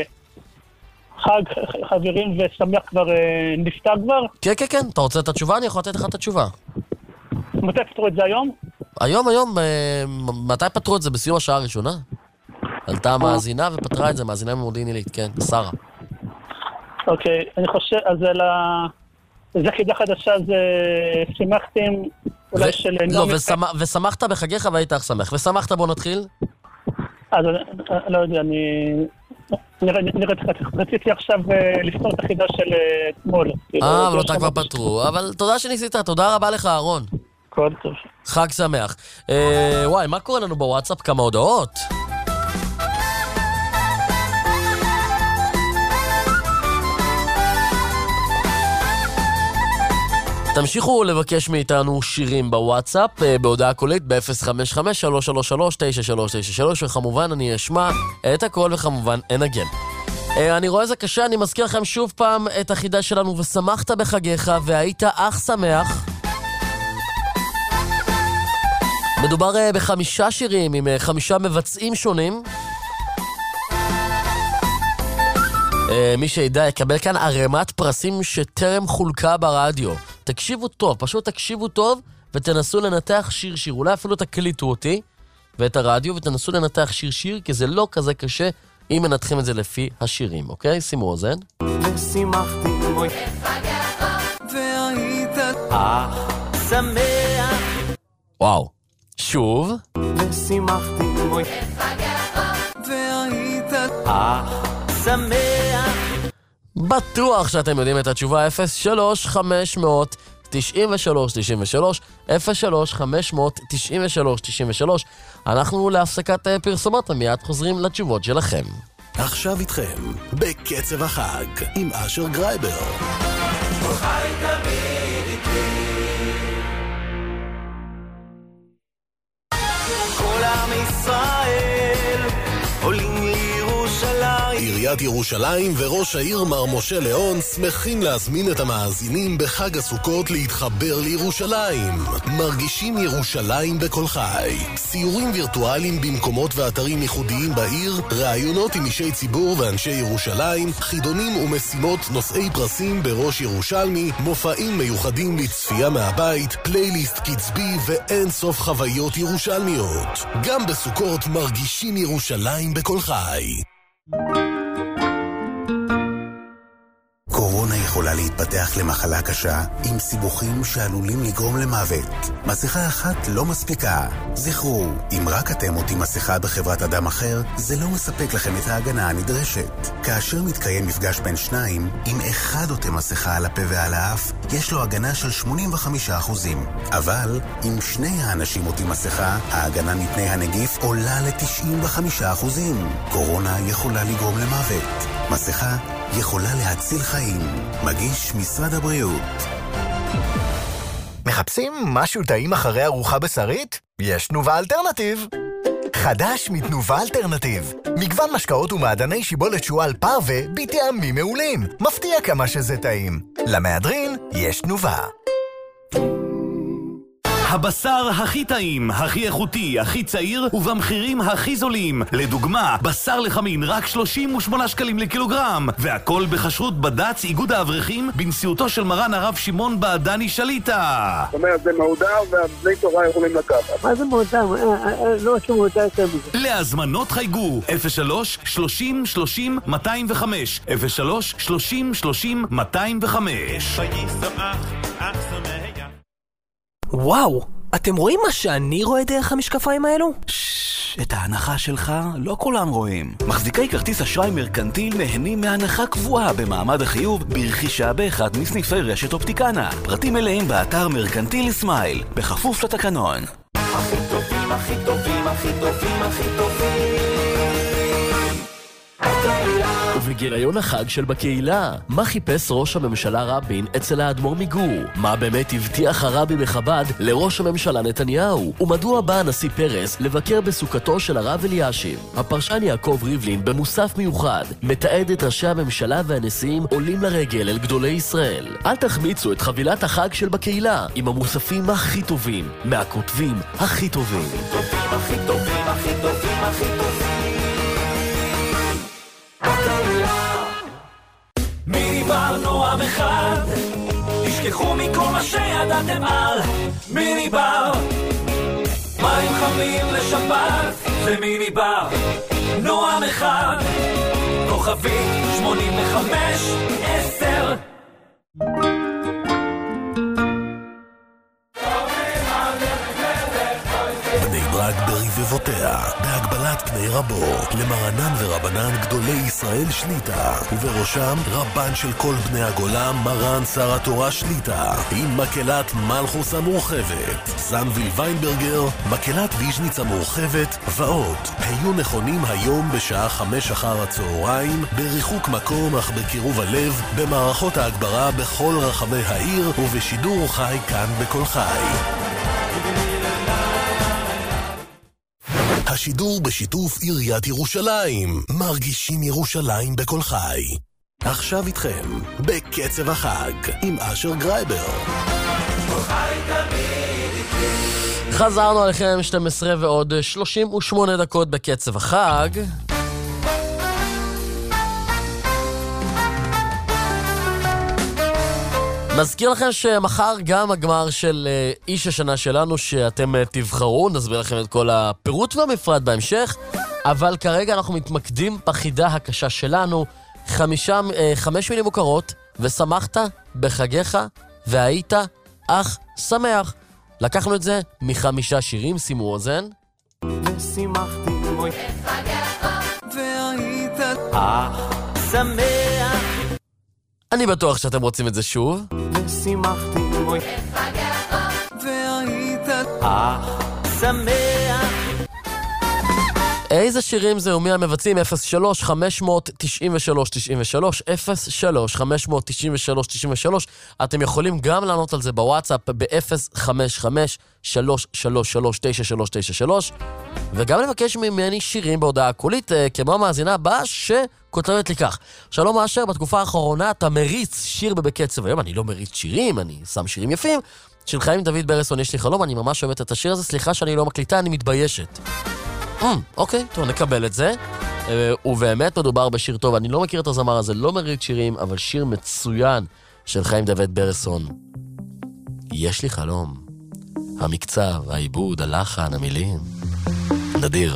חברים ושמח כבר נפתר כבר? כן, כן, כן. אתה רוצה את התשובה? אני יכול לתת לך את התשובה. מתי פתרו את זה היום? היום. מתי פתרו את זה? בסיום השעה הראשונה? עלתה המאזינה ופתרה את זה, מאזינה ממודיעין עילית, כן, שרה. אוקיי, אני חושב, אז זה חידה חדשה, זה שמחתם אולי של... לא, ושמחת בחגיך והיית אך שמח. ושמחת, בוא נתחיל? אז לא יודע, רציתי עכשיו לפתור את החידה של אתמול. אבל אותה כבר פתרו. אבל תודה שניסית, תודה רבה לך, אהרון. כל טוב. חג שמח. וואי, מה קורה לנו בוואטסאפ? כמה הודעות? תמשיכו לבקש מאיתנו שירים בוואטסאפ, בהודעה קולית ב-055-333-9393, וכמובן אני אשמע את הכל וכמובן אנגן. אני רואה זה קשה, אני מזכיר לכם שוב פעם את החידה שלנו, ושמחת בחגיך והיית אך שמח. מדובר ב5 שירים עם 5 מבצעים שונים. מי שידע יקבל כאן ערימת פרסים שטרם חולקה ברדיו. תקשיבו טוב, פשוט תקשיבו טוב ותנסו לנתח שיר. אולי אפילו תקליטו אותי ואת הרדיו ותנסו לנתח שיר, כי זה לא כזה קשה אם מנתחים את זה לפי השירים, אוקיי? שימו אוזן. ושימחתי בוי והיית אך שמח. וואו. שוב. ושימחתי בוי והיית אך שמח. בטוח שאתם יודעים את התשובה. 03-593-93-93 03-593-93. אנחנו להפסקת פרסומות ומיד חוזרים לתשובות שלכם. עכשיו איתכם בקצב החג עם אשר גרייבר. חי תמיד איתי. כל עם ישראל עולים לירושלים. עיריית ירושלים וראש העיר מר משה ליאון שמחים להזמין את המאזינים בחג הסוכות להתחבר לירושלים. מרגישים ירושלים בכל חי. סיורים וירטואליים במקומות ואתרים ייחודיים בעיר, ראיונות עם אישי ציבור ואנשי ירושלים, חידונים ומשימות נושאי פרסים בראש ירושלמי, מופעים מיוחדים לצפייה מהבית, פלייליסט קצבי ואין סוף חוויות ירושלמיות. גם בסוכות מרגישים ירושלים בכל חי. קורונה יכולה להתפתח למחלה קשה עם סיבוכים שעלולים לגרום למוות. מסכה אחת לא מספיקה. זכרו, אם רק אתם עוטים מסכה בחברת אדם אחר, זה לא מספק לכם את ההגנה הנדרשת. כאשר מתקיים מפגש בין שניים, אם אחד עוטה מסכה על הפה ועל האף, יש לו הגנה של 85%. אבל אם שני האנשים עוטים מסכה, ההגנה מפני הנגיף עולה ל-95%. קורונה יכולה לגרום למוות. מסכה יכולה להציל חיים. מגיש משרד הבריאות. מחפשים משהו טעים אחרי ארוחה בשרית? יש תנובה אלטרנטיב. חדש מתנובה אלטרנטיב. מגוון משקאות ומעדני שיבולת שועל פרווה בטעמים מעולים. מפתיע כמה שזה טעים. למהדרין יש תנובה. הבשר הכי טעים, הכי איכותי, הכי צעיר ובמחירים הכי זולים. לדוגמה, בשר לחמין רק 38 שקלים לקילוגרם, והכל בכשרות בד"ץ איגוד האברכים בנשיאותו של מרן הרב שמעון בעדני שליטה. זאת אומרת, זה מהודר והבני תורה יכולים לקחת. מה זה מהודר? לא שום מהודר יותר מזה. להזמנות חייגו 03 30 30 205 03 30 30 205. וואו, אתם רואים מה שאני רואה דרך המשקפיים האלו? את ההנחה שלך לא כולם רואים. מחזיקי כרטיס אשראי מרקנטיל נהנים מהנחה קבועה במעמד החיוב ברכישה באחד מסניפי רשת אופטיקנה. פרטים מלאים באתר מרקנטיל סמייל, בכפוף לתקנון. הכי טובים, הכי טובים, הכי טובים, הכי טובים. ובגיליון החג של בקהילה, מה חיפש ראש הממשלה רבין אצל האדמו"ר מגור? מה באמת הבטיח הרבי מחב"ד לראש הממשלה נתניהו? ומדוע בא הנשיא פרס לבקר בסוכתו של הרב אלישיב? הפרשן יעקב ריבלין במוסף מיוחד מתעד את ראשי הממשלה והנשיאים עולים לרגל אל גדולי ישראל. אל תחמיצו את חבילת החג של בקהילה עם המוספים הכי טובים מהכותבים הכי טובים. הכי טובים, הכי טובים, הכי טובים. מיני בר נועם אחד, תשכחו מכל מה שידעתם על מיני בר. מים חמים לשבת, זה מיני בר נועם אחד, כוכבי 8510. ברק ברבבותיה, בהגבלת פני רבו, למרנן ורבנן גדולי ישראל שליטה, ובראשם רבן של כל בני הגולה, מרן שר התורה שליטה, עם מקהלת מלכוס המורחבת, זנביל ויינברגר, מקהלת ויז'ניץ המורחבת, ועוד. היו נכונים היום בשעה 5 אחר הצהריים, בריחוק מקום אך בקירוב הלב, במערכות ההגברה בכל רחבי העיר, ובשידור חי כאן בכל חי. השידור בשיתוף עיריית ירושלים. מרגישים ירושלים בכל חי. עכשיו איתכם, בקצב החג, עם אשר גרייבר. חזרנו עליכם 12 ועוד 38 דקות בקצב החג. נזכיר לכם שמחר גם הגמר של איש השנה שלנו שאתם תבחרו, נסביר לכם את כל הפירוט והמפרט בהמשך, אבל כרגע אנחנו מתמקדים בחידה הקשה שלנו, 5 מילים מוכרות, ושמחת בחגיך והיית אך שמח. לקחנו את זה מ5 שירים, שימו אוזן. ושמחתי בחגיך והיית אך שמח. אני בטוח שאתם רוצים את זה שוב. ושמחתי בחגיך והיית אך שמח. איזה שירים זה ומי המבצעים? 03-593-93-93 03-593-93-93. אתם יכולים גם לענות על זה בוואטסאפ ב-055-333-9393 וגם לבקש ממני שירים בהודעה קולית כמו המאזינה הבאה שכותבת לי כך: שלום אשר, בתקופה האחרונה אתה מריץ שיר בקצב. היום אני לא מריץ שירים, אני שם שירים יפים. של חיים דוד ברסון, יש לי חלום, אני ממש אוהבת את השיר הזה, סליחה שאני לא מקליטה, אני מתביישת. אוקיי, טוב, נקבל את זה. ובאמת מדובר בשיר טוב, אני לא מכיר את הזמר הזה, לא מריץ שירים, אבל שיר מצוין של חיים דוד ברסון. יש לי חלום. המקצב, העיבוד, הלחן, המילים. נדיר.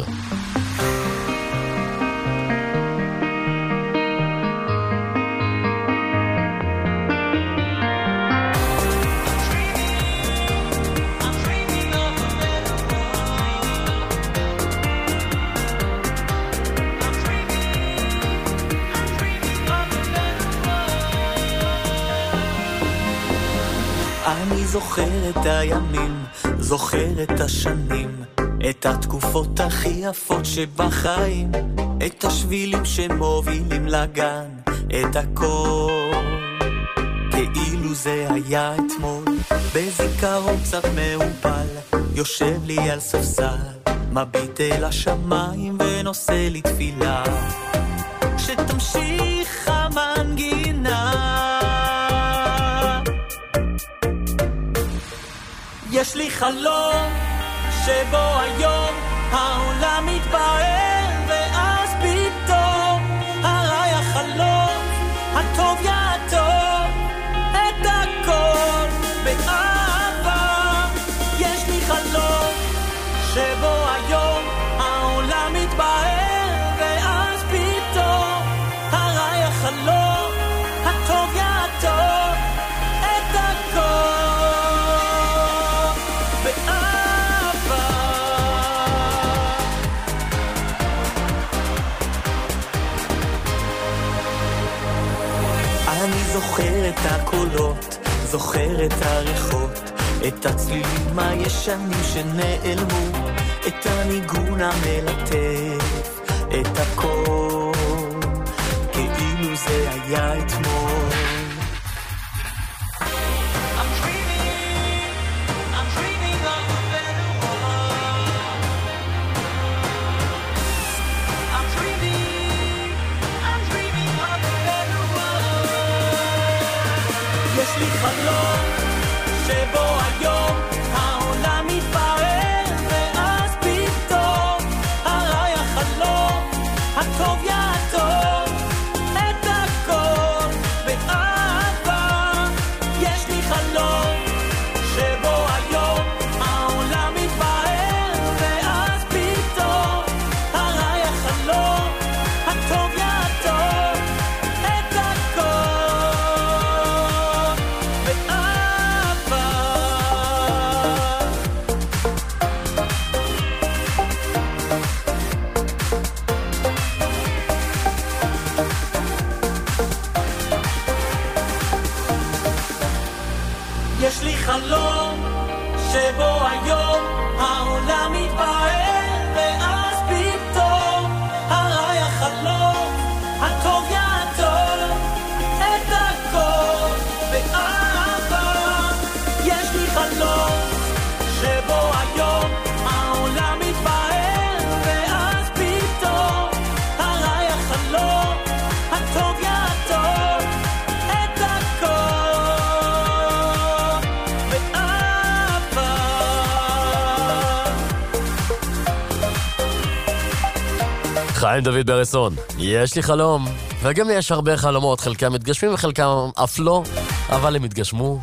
אני זוכר את הימים, זוכר את השנים, את התקופות הכי יפות שבחיים, את השבילים שמובילים לגן, את הכל כאילו זה היה אתמול, בזיכרון קצת מעופל, יושב לי על ספסל, מביט אל השמיים ונושא לי תפילה, שתמשיך המנגינה. יש לי חלום שבו היום העולם מתפאר, ואז פתאום הרי החלום הטוב יעטור את הכל באהבה. יש לי חלום שבו היום העולם מתפאר, ואז פתאום הרי החלום הטוב יעטור את הכל. אני זוכר את הקולות, זוכר את הריחות, את הצלילים הישנים שנעלמו, את הניגון המלטף, את הכל כאילו זה היה אתמול. יש לי חלום שבו היום העולם מתפאר, ואז פתאום הרי החלום הטוב יעטור את הכל באהבה. יש לי חלום שבו היום העולם מתפאר, ואז פתאום הרי החלום הטוב יעטור את הכל. יש לי חלום שבו היום העולם מתפאר, ואז פתאום הרי החלום הטוב יעטור את הכל באהבה. יש לי חלום שבו היום העולם מתפאר, ואז פתאום הרי החלום הטוב יעטור את הכל. חיים דוד ברסון, יש לי חלום, וגם לי יש הרבה חלומות, חלקם מתגשמים וחלקם אף לא, אבל הם התגשמו.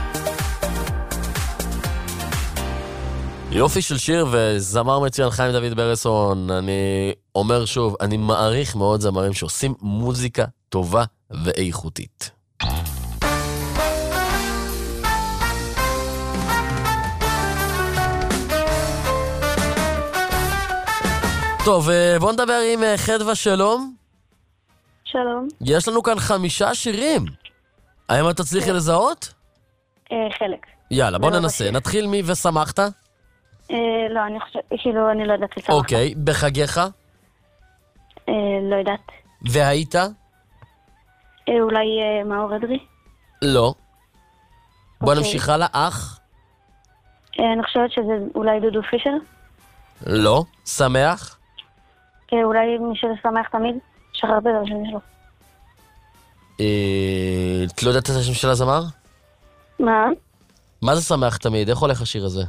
יופי של שיר וזמר מצוין חיים דוד ברסון. אני אומר שוב, אני מעריך מאוד זמרים שעושים מוזיקה טובה ואיכותית. טוב, בוא נדבר עם חדווה. שלום. שלום. יש לנו כאן 5 שירים. האם את תצליחי לזהות? חלק. יאללה, בוא ננסה. נתחיל מי ושמחת? לא, אני חושבת, כאילו, אני לא יודעת לשמחת. אוקיי, בחגיך? לא יודעת. והיית? אולי מאור אדרי? לא. בוא נמשיך הלאה. אח? אני חושבת שזה אולי דודו פישר? לא. שמח? אולי מי ששמח תמיד? שחררת את השם שלו. את לא יודעת את השם של הזמר? מה? מה זה שמח תמיד? איך הולך השיר הזה?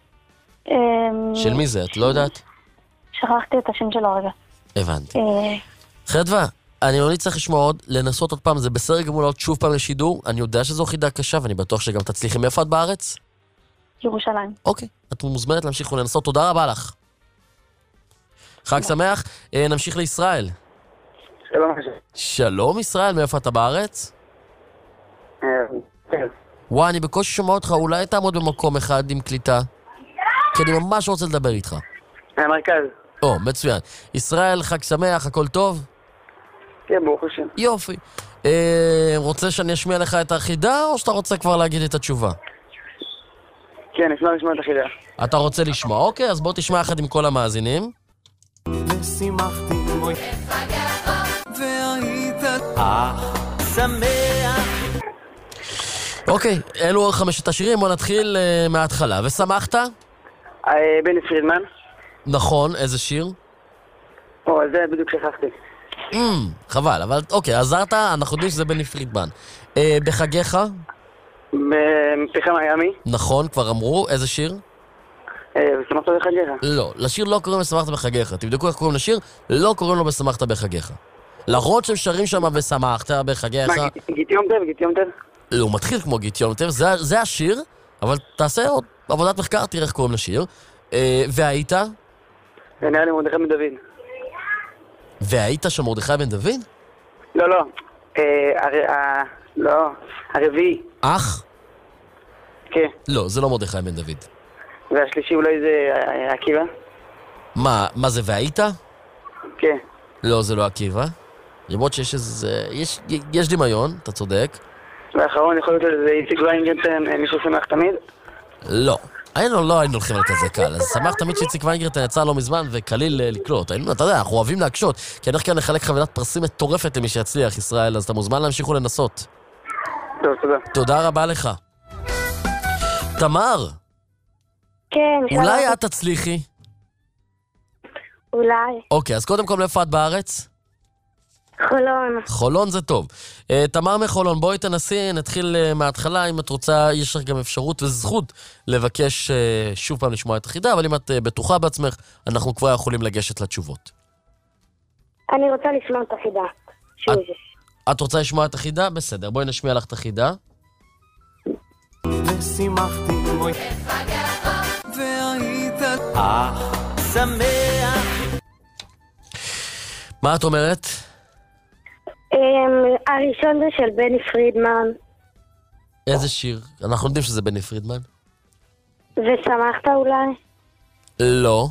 של מי זה? את לא יודעת? שכחתי את השם שלו רגע. הבנתי. חדווה, אני לא צריך לשמוע עוד, לנסות עוד פעם, זה בסדר גמור לעוד שוב פעם לשידור. אני יודע שזו חידה קשה ואני בטוח שגם תצליחי. מאיפה את בארץ? ירושלים. אוקיי, את מוזמנת להמשיך ולנסות. תודה רבה לך. חג שמח. נמשיך לישראל. שלום. שלום ישראל, מאיפה אתה בארץ? וואי, אני בקושי שומע אותך, אולי תעמוד במקום אחד עם קליטה? כי אני ממש רוצה לדבר איתך. המרכז. או, מצוין. ישראל, חג שמח, הכל טוב? כן, ברוך השם. יופי. רוצה שאני אשמיע לך את החידה, או שאתה רוצה כבר להגיד את התשובה? כן, נשמע לשמוע את החידה. אתה רוצה לשמוע? אוקיי, אז בוא תשמע יחד עם כל המאזינים. ושימחתי מוי והיית שמח. אוקיי, אלו 5 השירים, בוא נתחיל מההתחלה. ושמחת? בני פרידמן. נכון, איזה שיר? זה בדיוק שכחתי. חבל, אבל אוקיי, עזרת, אנחנו יודעים שזה בני פרידמן. בחגיך? בפתיחה מיאמי. נכון, כבר אמרו, איזה שיר? ושמחת בחגיך. לא, לשיר לא קוראים לשמחת בחגיך. תבדקו איך קוראים לשיר, לא קוראים לו בשמחת בחגיך. למרות שהם שרים שם ושמחת בחגיך. מה, גיט יום טב? לא, הוא מתחיל כמו גיט יום טב, זה השיר, אבל תעשה עוד עבודת מחקר, תראה איך קוראים לשיר. והיית? נראה לי מרדכי בן דוד. והיית של מרדכי בן דוד? לא. לא, הרביעי. אח? כן. לא, זה לא מרדכי בן דוד. והשלישי אולי זה עקיבא? מה זה והיית? כן. לא, זה לא עקיבא. למרות שיש איזה... יש דמיון, אתה צודק. והאחרון יכול להיות שזה איציק ויינגרטן, מישהו שמח תמיד? לא. לא היינו הולכים על כזה קל. אז שמח תמיד שאיציק ויינגרטן יצא לא מזמן וקליל לקלוט. אתה יודע, אנחנו אוהבים להקשות, כי אנחנו כאן נחלק חבילת פרסים מטורפת למי שיצליח, ישראל, אז אתה מוזמן להמשיך ולנסות. טוב, תודה. תודה רבה לך. תמר. כן. אולי את תצליחי? אולי. אוקיי, אז קודם כל מאיפה את בארץ? חולון. חולון זה טוב. תמר מחולון, בואי תנסי, נתחיל מההתחלה. אם את רוצה, יש לך גם אפשרות וזכות לבקש שוב פעם לשמוע את החידה, אבל אם את בטוחה בעצמך, אנחנו כבר יכולים לגשת לתשובות. אני רוצה לשמוע את החידה. את רוצה לשמוע את החידה? בסדר, בואי נשמיע לך את החידה. ושימחתי מוי והיית שמח. מה את אומרת? הראשון זה של בני פרידמן. איזה שיר? אנחנו יודעים שזה בני פרידמן. ושמחת אולי? לא.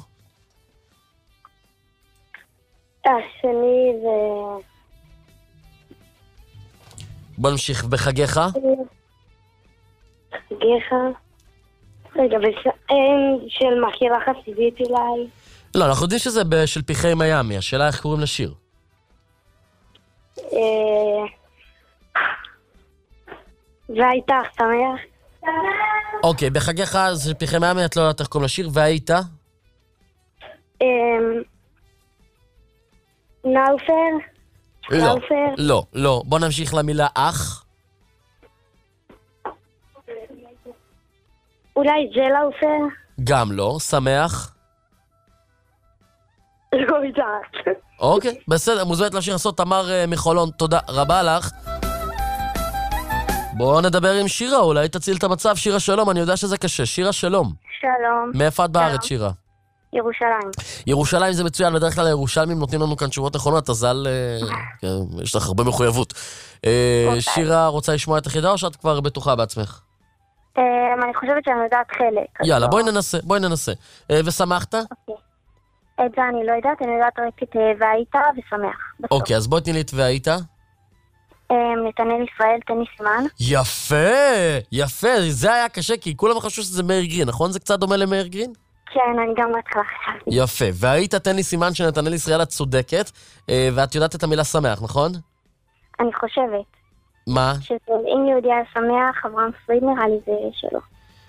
השני זה... בוא נמשיך בחגיך. חגיך. רגע, של מכירה חסידית אולי? לא, אנחנו יודעים שזה של פתחי מיאמי. השאלה איך קוראים לשיר. והיית שמח? אוקיי, בחגיך זה פתחי מיאמי, את לא יודעת איך קוראים לשיר. והיית? נאופר? לא. בוא נמשיך למילה אח. אולי ג'לאופר? גם לא. שמח? לא יודעת. אוקיי, בסדר, מוזמנת לשיר לעשות תמר מחולון. תודה רבה לך. בואו נדבר עם שירה, אולי תציל את המצב. שירה שלום, אני יודע שזה קשה. שירה שלום. שלום. מאיפה את בארץ, שירה? ירושלים. ירושלים זה מצוין, בדרך כלל הירושלמים נותנים לנו כאן תשובות נכונות, אז יש לך הרבה מחויבות. שירה, רוצה לשמוע את החידה או שאת כבר בטוחה בעצמך? אני חושבת שאני יודעת חלק. יאללה, בואי ננסה. ושמחת? את זה אני לא יודעת, אני יודעת רק את והיית ושמח. אוקיי, אז בואי תני לי את והיית. נתנאל ישראל, תני סימן. יפה, זה היה קשה, כי כולם חשבו שזה מאיר גרין, נכון? זה קצת דומה למאיר גרין? כן, אני גם בהתחלה חשבתי. יפה, והיית תני סימן של נתנאל ישראל, את צודקת, ואת יודעת את המילה שמח, נכון? אני חושבת. מה? אם יהודי היה שמח, אברהם פריד נראה לי זה שלו.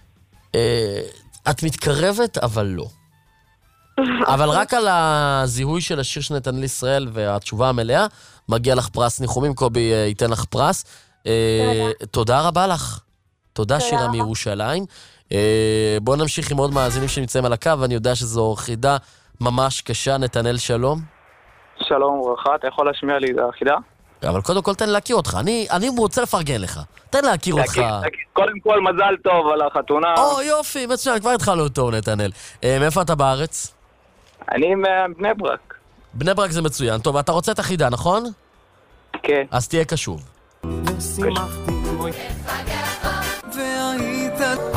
את מתקרבת, אבל לא. אבל רק על הזיהוי של השיר של נתנאל ישראל והתשובה המלאה, מגיע לך פרס ניחומים, קובי ייתן לך פרס. תודה רבה לך. תודה שירה מירושלים. בואו נמשיך עם עוד מאזינים שנמצאים על הקו, ואני יודע שזו חידה ממש קשה. נתנאל שלום. שלום וברכה, אתה יכול להשמיע לי את החידה? אבל קודם כל תן להכיר אותך, אני רוצה לפרגן לך. תן להכיר אותך. קודם כל מזל טוב על החתונה. יופי, מצוין, כבר התחלנו טוב נתנאל. מאיפה אתה בארץ? אני מבני ברק. בני ברק זה מצוין. טוב, אתה רוצה את החידה, נכון? כן. אז תהיה קשוב. ושימחתי מוי והיית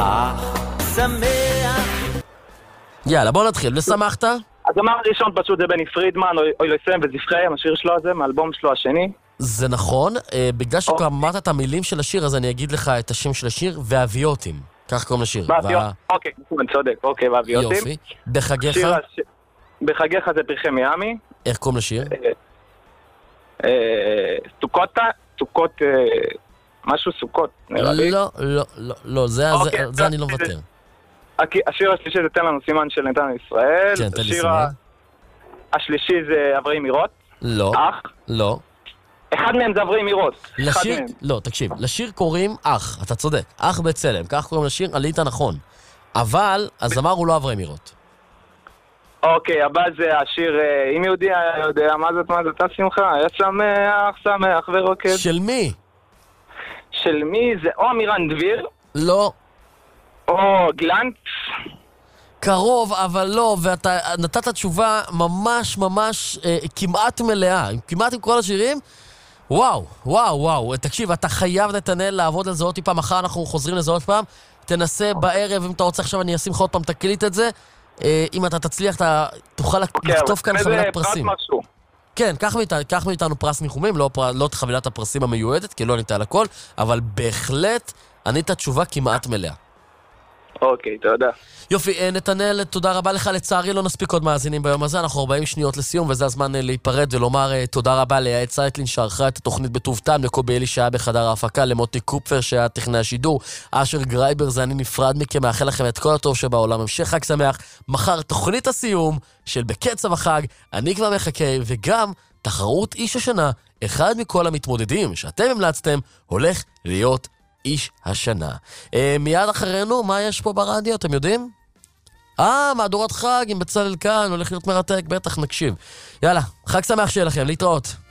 שמח. יאללה, בוא נתחיל. ושמחת? אז אמר הראשון פשוט זה בני פרידמן, אוי לסיים וזבחיהם, השיר שלו הזה, מאלבום שלו השני. זה נכון, בגלל שכבר אמרת את המילים של השיר, אז אני אגיד לך את השם של השיר, והאביוטים. כך קוראים לשיר. אוקיי, צודק, אוקיי, ואביוטים. יופי. בחגיך? בחגיך זה פרחי מיאמי. איך קוראים לשיר? סוכות, משהו סוכות, נראה לי. לא, זה אני לא מוותר. השיר השלישי זה תן לנו סימן של נתן ישראל. כן, תן לי סימן. השלישי זה אברי מירות. לא. אח. לא. אחד מהם זה אברי מירות. לא, תקשיב, לשיר קוראים אח, אתה צודק, אח בצלם, כך קוראים לשיר, עלית נכון. אבל, הזמר הוא לא אברי מירות. אוקיי, הבא זה השיר, אם יהודי היה יודע, מה זאת השמחה? היה שמח ורוקד. של מי? של מי? זה או אמירן דביר. לא. או גלנט. קרוב, אבל לא, ואתה נתת תשובה ממש כמעט מלאה, כמעט עם כל השירים. וואו, תקשיב, אתה חייב נתנאל לעבוד על זה עוד פעם, מחר אנחנו חוזרים לזה עוד פעם, תנסה בערב, אם אתה רוצה עכשיו אני אשים לך עוד פעם, תקליט את זה, אם אתה תצליח, אתה תוכל לכתוב כאן חבילת פרסים. כן, קח מאיתנו פרס ניחומים, לא את חבילת הפרסים המיועדת, כי לא ניתן על הכל, אבל בהחלט ענית תשובה כמעט מלאה. אוקיי, תודה. יופי, נתנאל, תודה רבה לך. לצערי לא נספיק עוד מאזינים ביום הזה, אנחנו 40 שניות לסיום, וזה הזמן להיפרד ולומר תודה רבה ליעד צייטלין שערכה את התוכנית בטוב טעם, לקובי אלי שהיה בחדר ההפקה, למוטי קופפר שהיה טכנאי השידור, אשר גרייבר, זה אני נפרד מכם, מאחל לכם את כל הטוב שבעולם, המשך חג שמח, מחר תוכנית הסיום של בקצב החג, אני כבר מחכה, וגם תחרות איש השנה, אחד מכל המתמודדים שאתם המלצתם, הולך להיות איש השנה. מיד אחרינו, מה יש פה ברדיו, אתם יודעים? מהדורת חג עם בצלאל כאן, הולך להיות מרתק, בטח נקשיב. יאללה, חג שמח שיהיה לכם, להתראות.